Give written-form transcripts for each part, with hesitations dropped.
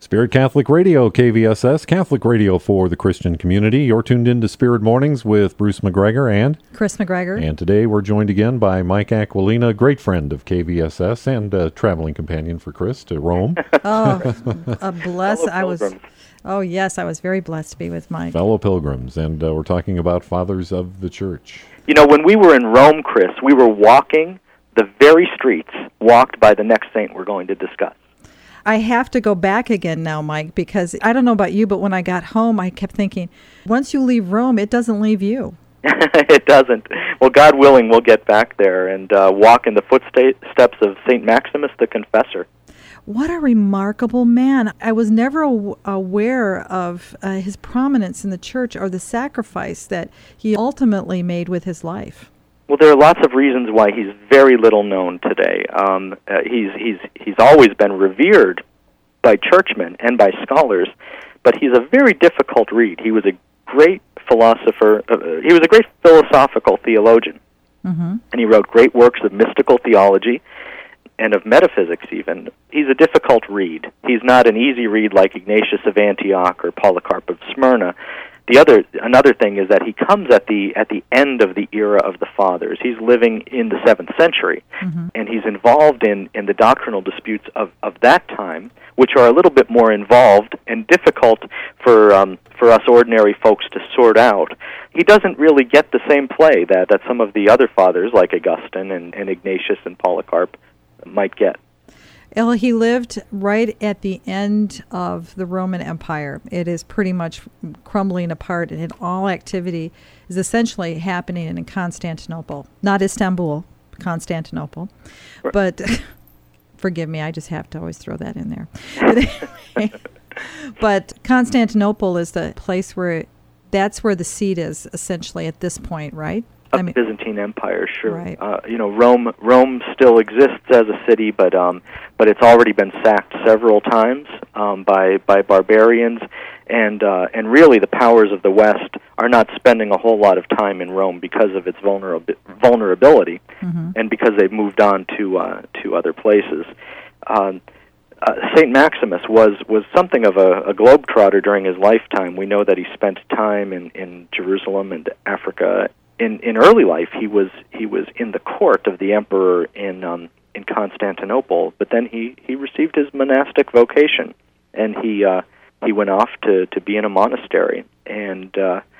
Spirit Catholic Radio, KVSS, Catholic Radio for the Christian community. You're tuned in to Spirit Mornings with Bruce McGregor and Chris McGregor. And today we're joined again by Mike Aquilina, a great friend of KVSS and a traveling companion for Chris to Rome. A bless. I was very blessed to be with Mike. Fellow pilgrims, and we're talking about fathers of the church. You know, when we were in Rome, Chris, we were walking the very streets walked by the next saint we're going to discuss. I have to go back again now, Mike, because I don't know about you, but when I got home, I kept thinking, once you leave Rome, it doesn't leave you. It doesn't. Well, God willing, we'll get back there and walk in the footsteps of St. Maximus the Confessor. What a remarkable man. I was never aware of his prominence in the church or the sacrifice that he ultimately made with his life. Well, there are lots of reasons why he's very little known today. He's always been revered by churchmen and by scholars, but he's a very difficult read. He was a great philosopher. He was a great philosophical theologian, and he wrote great works of mystical theology and of metaphysics even. He's a difficult read. He's not an easy read like Ignatius of Antioch or Polycarp of Smyrna. Another thing is that he comes at the end of the era of the Fathers. He's living in the 7th century, and he's involved in the doctrinal disputes of that time, which are a little bit more involved and difficult for us ordinary folks to sort out. He doesn't really get the same play that some of the other fathers, like Augustine and Ignatius and Polycarp, might get. Well, he lived right at the end of the Roman Empire. It is pretty much crumbling apart, and all activity is essentially happening in Constantinople. Not Istanbul, Constantinople. Right. But, forgive me, I just have to always throw that in there. But Constantinople is the place that's where the seat is, essentially, at this point, right? Of the Byzantine Empire, sure. Right. Rome still exists as a city, but it's already been sacked several times by barbarians, and really the powers of the West are not spending a whole lot of time in Rome because of its vulnerability, and because they've moved on to other places. St. Maximus was something of a globetrotter during his lifetime. We know that he spent time in Jerusalem and Africa. In early life, he was in the court of the emperor in Constantinople, but then he received his monastic vocation, and he went off to be in a monastery, and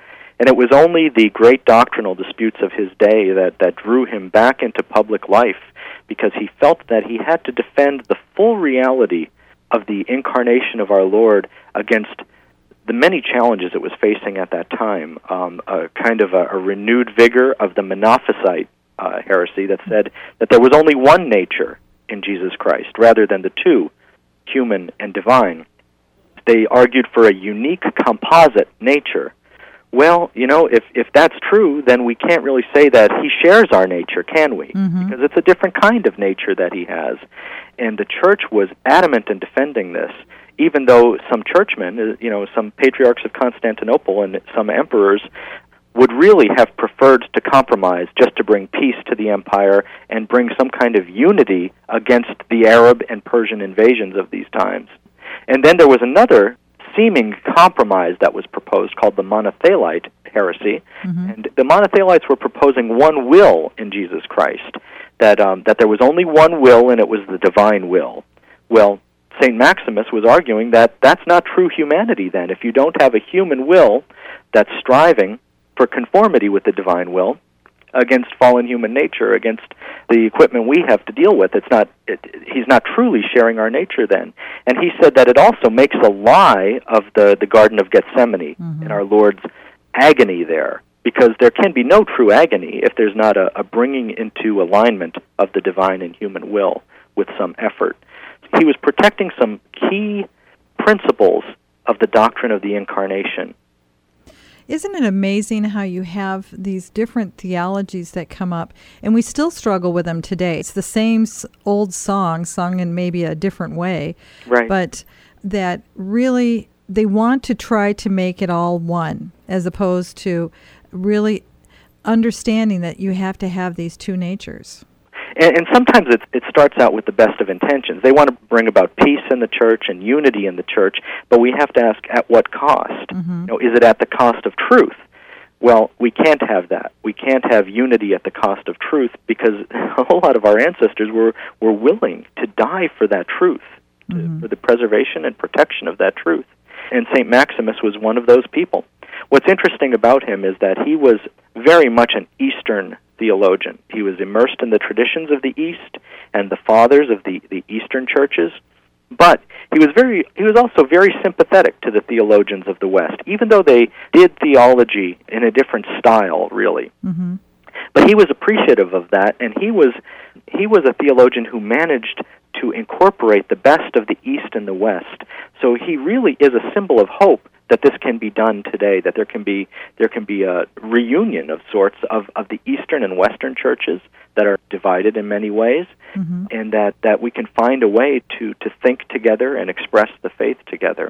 it was only the great doctrinal disputes of his day that drew him back into public life, because he felt that he had to defend the full reality of the incarnation of our Lord against the many challenges it was facing at that time, a kind of a renewed vigor of the Monophysite heresy that said that there was only one nature in Jesus Christ, rather than the two, human and divine. They argued for a unique composite nature. Well, if that's true, then we can't really say that he shares our nature, can we? Because it's a different kind of nature that he has. And the Church was adamant in defending this, even though some churchmen, some patriarchs of Constantinople and some emperors would really have preferred to compromise just to bring peace to the empire and bring some kind of unity against the Arab and Persian invasions of these times. And then there was another seeming compromise that was proposed called the Monothelite heresy. And the Monothelites were proposing one will in Jesus Christ, that there was only one will, and it was the divine will. Well, St. Maximus was arguing that that's not true humanity then. If you don't have a human will that's striving for conformity with the divine will against fallen human nature, against the equipment we have to deal with, he's not truly sharing our nature then. And he said that it also makes a lie of the Garden of Gethsemane and our Lord's agony there, because there can be no true agony if there's not a bringing into alignment of the divine and human will with some effort. He was protecting some key principles of the doctrine of the Incarnation. Isn't it amazing how you have these different theologies that come up, and we still struggle with them today? It's the same old song, sung in maybe a different way, right? But that really they want to try to make it all one, as opposed to really understanding that you have to have these two natures. And sometimes it starts out with the best of intentions. They want to bring about peace in the church and unity in the church, but we have to ask, at what cost? Is it at the cost of truth? Well, we can't have that. We can't have unity at the cost of truth, because a whole lot of our ancestors were willing to die for that truth, for the preservation and protection of that truth. And St. Maximus was one of those people. What's interesting about him is that he was very much an Eastern theologian. He was immersed in the traditions of the East and the fathers of the Eastern churches, but he was also very sympathetic to the theologians of the West, even though they did theology in a different style, really. But he was appreciative of that, and he was a theologian who managed to incorporate the best of the East and the West. So he really is a symbol of hope that this can be done today, that there can be a reunion of sorts of the Eastern and Western churches that are divided in many ways, and that we can find a way to think together and express the faith together.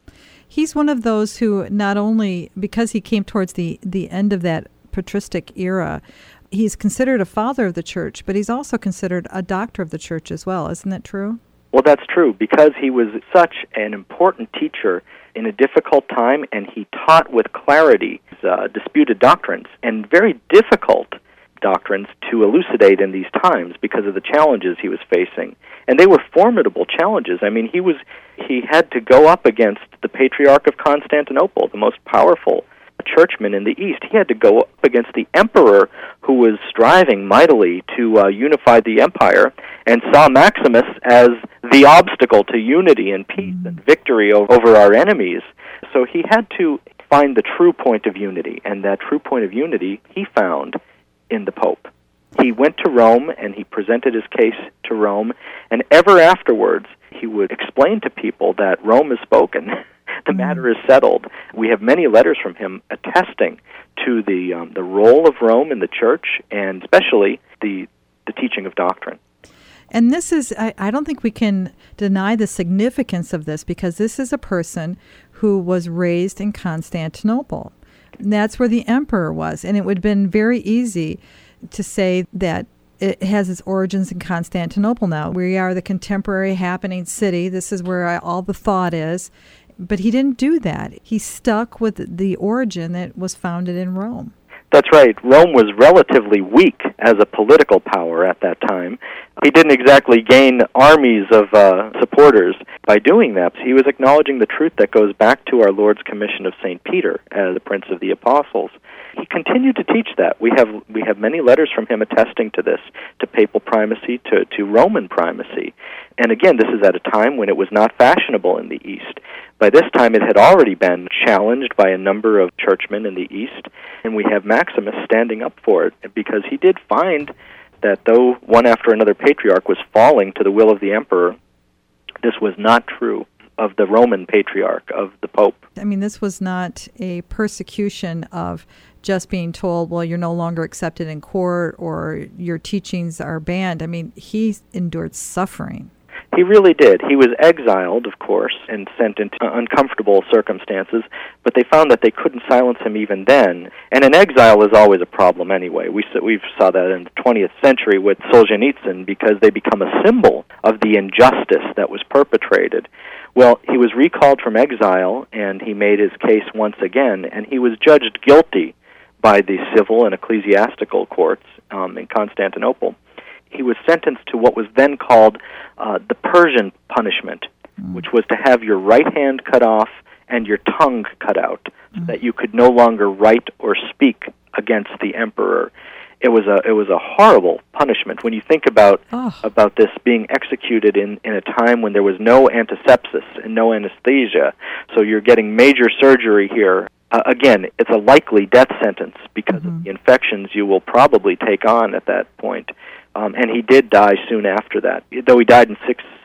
He's one of those who, not only because he came towards the end of that patristic era, he's considered a father of the church, but he's also considered a doctor of the church as well. Isn't that true? Well, that's true, because he was such an important teacher in a difficult time, and he taught with clarity disputed doctrines, and very difficult doctrines to elucidate in these times because of the challenges he was facing. And they were formidable challenges. I mean, he had to go up against the Patriarch of Constantinople, the most powerful churchman in the East. He had to go up against the emperor, who was striving mightily to unify the empire, and saw Maximus as the obstacle to unity and peace and victory over our enemies. So he had to find the true point of unity, and that true point of unity he found in the Pope. He went to Rome, and he presented his case to Rome, and ever afterwards he would explain to people that Rome has spoken. The matter is settled. We have many letters from him attesting to the role of Rome in the church, and especially the teaching of doctrine. And this is, I don't think we can deny the significance of this, because this is a person who was raised in Constantinople. And that's where the emperor was. And it would have been very easy to say that it has its origins in Constantinople now. We are the contemporary happening city. This is where all the thought is. But he didn't do that. He stuck with the origin that was founded in Rome. That's right. Rome was relatively weak as a political power at that time. He didn't exactly gain armies of supporters by doing that. He was acknowledging the truth that goes back to our Lord's commission of St. Peter as the Prince of the Apostles. He continued to teach that. We have many letters from him attesting to this, to papal primacy, to Roman primacy. And again, this is at a time when it was not fashionable in the East. By this time, it had already been challenged by a number of churchmen in the East, and we have Maximus standing up for it, because he did find that though one after another patriarch was falling to the will of the emperor, this was not true of the Roman patriarch, of the Pope. I mean, this was not a persecution of just being told, well, you're no longer accepted in court, or your teachings are banned. I mean, he endured suffering. He really did. He was exiled, of course, and sent into uncomfortable circumstances, but they found that they couldn't silence him even then. And an exile is always a problem anyway. We saw that in the 20th century with Solzhenitsyn, because they become a symbol of the injustice that was perpetrated. Well, he was recalled from exile, and he made his case once again, and he was judged guilty by the civil and ecclesiastical courts in Constantinople. He was sentenced to what was then called the Persian punishment, which was to have your right hand cut off and your tongue cut out, so that you could no longer write or speak against the emperor. It was a horrible punishment when you think about this being executed in a time when there was no antisepsis and no anesthesia. So you're getting major surgery here. Again, it's a likely death sentence because of the infections you will probably take on at that point. And he did die soon after that. Though he died in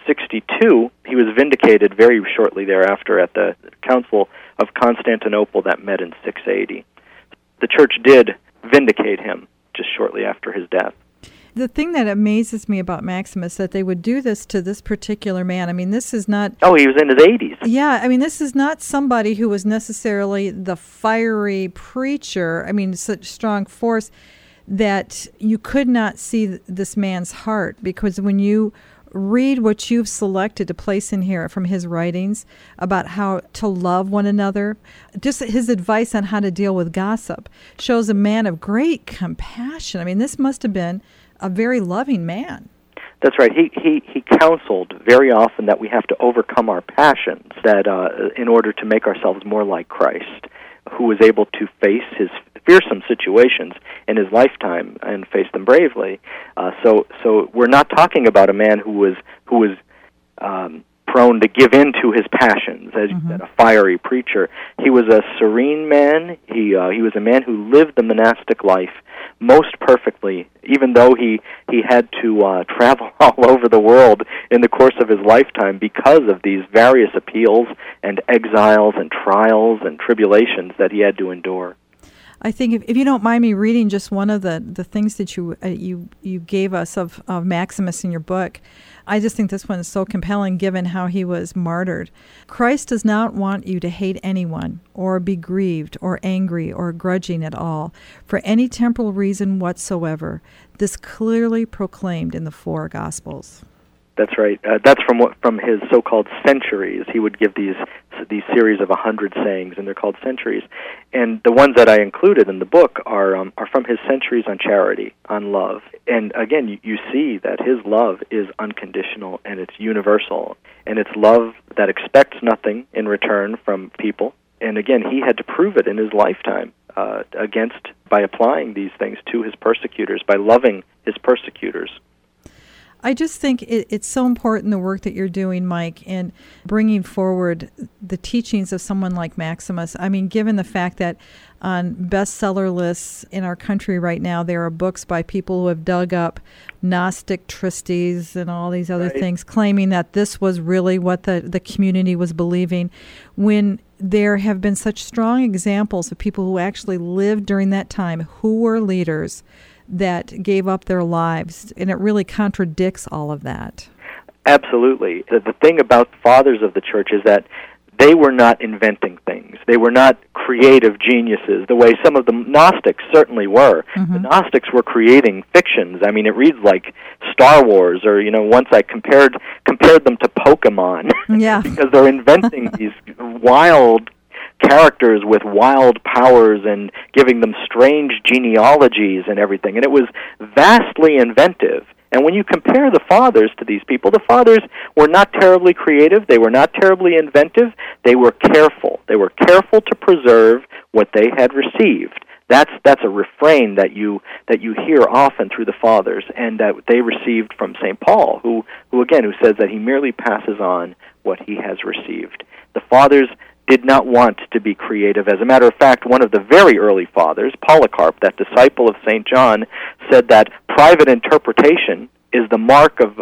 662, he was vindicated very shortly thereafter at the Council of Constantinople that met in 680. The church did vindicate him just shortly after his death. The thing that amazes me about Maximus, that they would do this to this particular man. I mean, this is not... Oh, he was in his 80s. Yeah, I mean, this is not somebody who was necessarily the fiery preacher. I mean, such strong force. that you could not see this man's heart, because when you read what you've selected to place in here from his writings about how to love one another, just his advice on how to deal with gossip shows a man of great compassion. I mean, this must have been a very loving man. That's right. He counseled very often that we have to overcome our passions, that in order to make ourselves more like Christ, who was able to face his fearsome situations in his lifetime and face them bravely. So we're not talking about a man who was prone to give in to his passions, as you said, a fiery preacher. He was a serene man. He was a man who lived the monastic life most perfectly, even though he had to travel all over the world in the course of his lifetime because of these various appeals and exiles and trials and tribulations that he had to endure. I think if you don't mind me reading just one of the things that you gave us of Maximus in your book, I just think this one is so compelling given how he was martyred. Christ does not want you to hate anyone or be grieved or angry or grudging at all for any temporal reason whatsoever. This clearly proclaimed in the 4 Gospels. That's right. That's from his so-called centuries. He would give these series of 100 sayings, and they're called centuries. And the ones that I included in the book are from his centuries on charity, on love. And again, you see that his love is unconditional and it's universal, and it's love that expects nothing in return from people. And again, he had to prove it in his lifetime by applying these things to his persecutors, by loving his persecutors. I just think it's so important, the work that you're doing, Mike, in bringing forward the teachings of someone like Maximus. I mean, given the fact that on bestseller lists in our country right now, there are books by people who have dug up Gnostic tristes and all these other things, claiming that this was really what the community was believing, when there have been such strong examples of people who actually lived during that time, who were leaders, that gave up their lives, and it really contradicts all of that. Absolutely. The thing about fathers of the church is that they were not inventing things. They were not creative geniuses the way some of the Gnostics certainly were. The Gnostics were creating fictions. I mean, it reads like Star Wars, or once I compared them to Pokemon, because they're inventing these wild characters with wild powers and giving them strange genealogies and everything. And it was vastly inventive. And when you compare the fathers to these people, the fathers were not terribly creative. They were not terribly inventive. They were careful. They were careful to preserve what they had received. That's a refrain that you hear often through the fathers, and that they received from St. Paul, who says that he merely passes on what he has received. The fathers did not want to be creative. As a matter of fact, one of the very early fathers, Polycarp, that disciple of St. John, said that private interpretation is the mark of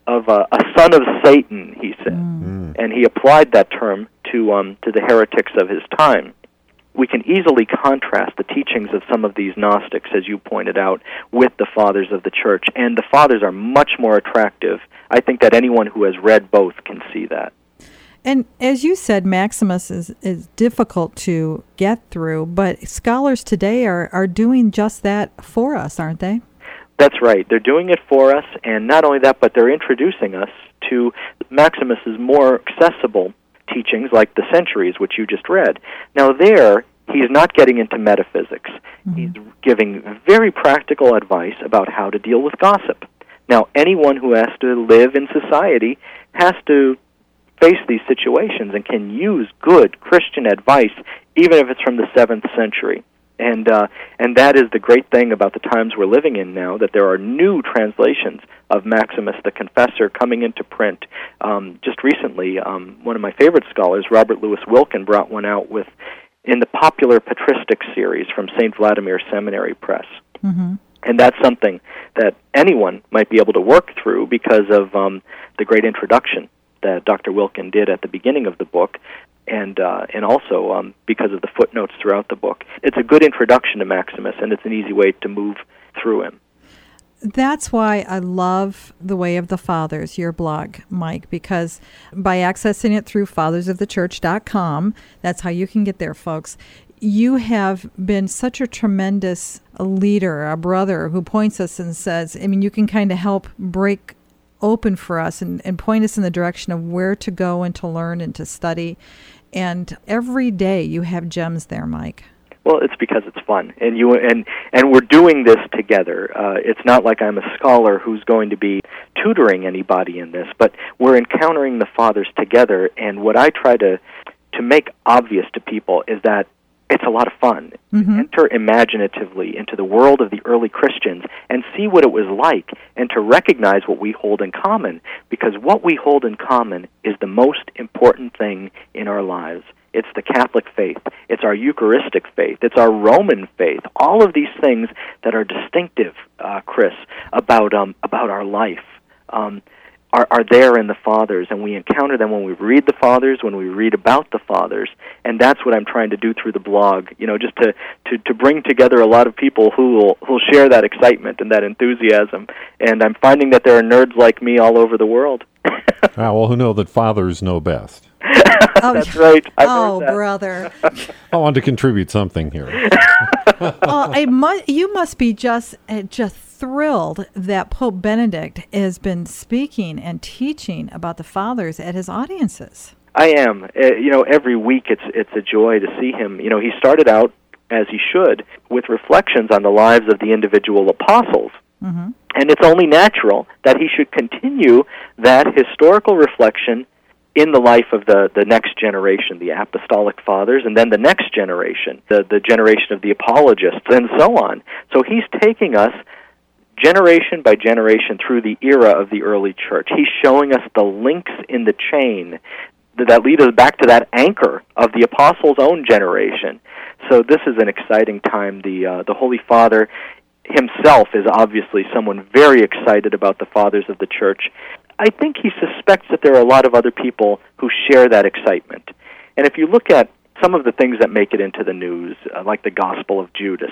a son of Satan, he said. And he applied that term to the heretics of his time. We can easily contrast the teachings of some of these Gnostics, as you pointed out, with the fathers of the church, and the fathers are much more attractive. I think that anyone who has read both can see that. And as you said, Maximus is difficult to get through, but scholars today are doing just that for us, aren't they? That's right. They're doing it for us, and not only that, but they're introducing us to Maximus's more accessible teachings, like the Centuries, which you just read. Now there, he's not getting into metaphysics. He's giving very practical advice about how to deal with gossip. Now, anyone who has to live in society has to face these situations and can use good Christian advice, even if it's from the 7th century. And that is the great thing about the times we're living in now, that there are new translations of Maximus the Confessor coming into print. Just recently, one of my favorite scholars, Robert Louis Wilkin, brought one out in the popular patristic series from St. Vladimir Seminary Press. And that's something that anyone might be able to work through because of the great introduction that Dr. Wilkin did at the beginning of the book, and also because of the footnotes throughout the book. It's a good introduction to Maximus, and it's an easy way to move through him. That's why I love The Way of the Fathers, your blog, Mike, because by accessing it through fathersofthechurch.com, that's how you can get there, folks, you have been such a tremendous leader, a brother who points us and says, I mean, you can kind of help break open for us and point us in the direction of where to go and to learn and to study. And every day you have gems there, Mike. Well, it's because it's fun, and we're doing this together. It's not like I'm a scholar who's going to be tutoring anybody in this, but we're encountering the fathers together. And what I try to make obvious to people is that it's a lot of fun. Mm-hmm. Enter imaginatively into the world of the early Christians and see what it was like, and to recognize what we hold in common, because what we hold in common is the most important thing in our lives. It's the Catholic faith. It's our Eucharistic faith. It's our Roman faith. All of these things that are distinctive, Chris, about our life are there in the Fathers, and we encounter them when we read the Fathers, when we read about the Fathers, and that's what I'm trying to do through the blog. Just to bring together a lot of people who'll share that excitement and that enthusiasm. And I'm finding that there are nerds like me all over the world. Well, who know that fathers know best? That's right. I've heard that. Brother. I want to contribute something here. Well, you must be just thrilled that Pope Benedict has been speaking and teaching about the fathers at his audiences. I am. Every week it's a joy to see him. He started out, as he should, with reflections on the lives of the individual apostles. Mm-hmm. And it's only natural that he should continue that historical reflection in the life of the next generation, the apostolic fathers, and then the next generation, the generation of the apologists, and so on. So he's taking us generation by generation through the era of the early church. He's showing us the links in the chain that lead us back to that anchor of the apostles' own generation. So this is an exciting time. The Holy Father himself is obviously someone very excited about the fathers of the church. I think he suspects that there are a lot of other people who share that excitement. And if you look at some of the things that make it into the news, like the Gospel of Judas,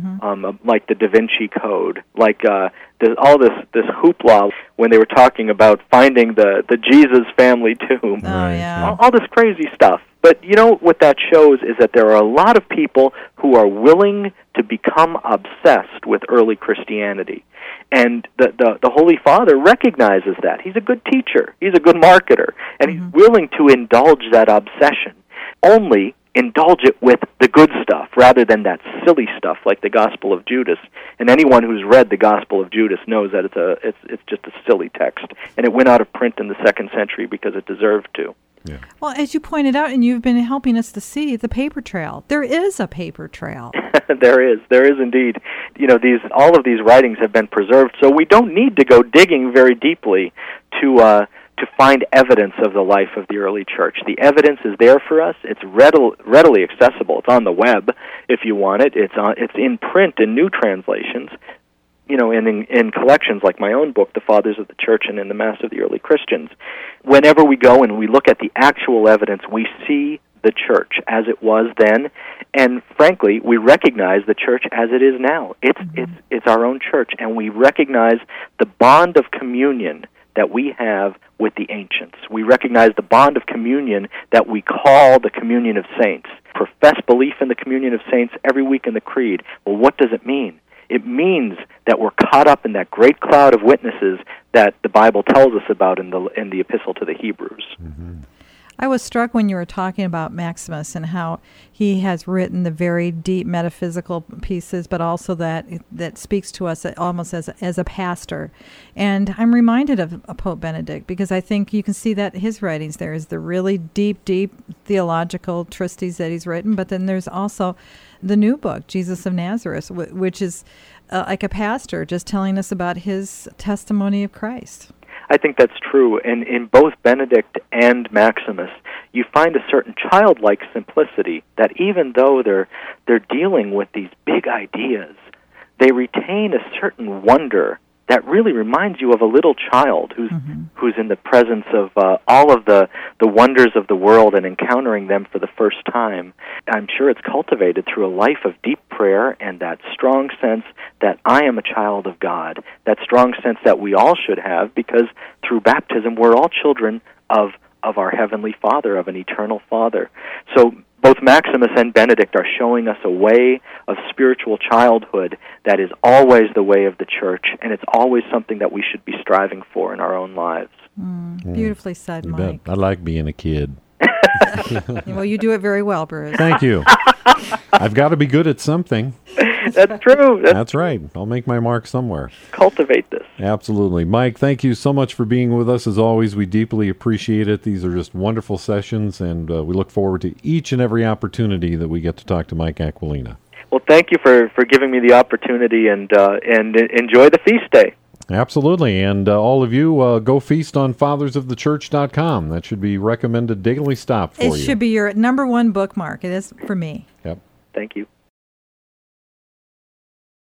like the Da Vinci Code, like there's all this hoopla when they were talking about finding the Jesus family tomb. Oh, yeah. All this crazy stuff. But you know what that shows is that there are a lot of people who are willing to become obsessed with early Christianity. And the Holy Father recognizes that. He's a good teacher. He's a good marketer. And he's willing to indulge that obsession. Only indulge it with the good stuff rather than that silly stuff like the Gospel of Judas. And anyone who's read the Gospel of Judas knows that it's just a silly text. And it went out of print in the 2nd century because it deserved to. Yeah. Well, as you pointed out, and you've been helping us to see the paper trail. There is a paper trail. There is indeed. All of these writings have been preserved, so we don't need to go digging very deeply to find evidence of the life of the early church. The evidence is there for us. It's readily accessible. It's on the web if you want it. It's in print in new translations. And in collections like my own book, The Fathers of the Church, and in the Mass of the Early Christians. Whenever we go and we look at the actual evidence, we see the church as it was then, and frankly, we recognize the church as it is now. It's our own church, and we recognize the bond of communion that we have with the ancients. We recognize the bond of communion that we call the communion of saints. Profess belief in the communion of saints every week in the Creed. Well, what does it mean? It means that we're caught up in that great cloud of witnesses that the Bible tells us about in the Epistle to the Hebrews. Mm-hmm. I was struck when you were talking about Maximus and how he has written the very deep metaphysical pieces, but also that speaks to us almost as a pastor. And I'm reminded of Pope Benedict because I think you can see that in his writings. There is the really deep theological treatises that he's written, but then there's also the new book, Jesus of Nazareth, which is like a pastor just telling us about his testimony of Christ. I think that's true. And in both Benedict and Maximus, you find a certain childlike simplicity that even though they're dealing with these big ideas, they retain a certain wonder that really reminds you of a little child who's in the presence of all of the wonders of the world and encountering them for the first time. I'm sure it's cultivated through a life of deep prayer and that strong sense that I am a child of God, that strong sense that we all should have, because through baptism we're all children of our Heavenly Father, of an eternal Father. So both Maximus and Benedict are showing us a way of spiritual childhood that is always the way of the Church, and it's always something that we should be striving for in our own lives. Beautifully said, You Mike. bet. I like being a kid. Well, you do it very well, Bruce. Thank you. I've got to be good at something. That's true. That's right. I'll make my mark somewhere. Cultivate this. Absolutely. Mike, thank you so much for being with us. As always, we deeply appreciate it. These are just wonderful sessions, and we look forward to each and every opportunity that we get to talk to Mike Aquilina. Well, thank you for giving me the opportunity, and enjoy the feast day. Absolutely. And all of you, go feast on fathersofthechurch.com. That should be recommended daily stop for you. It should be your number one bookmark. It is for me. Yep. Thank you.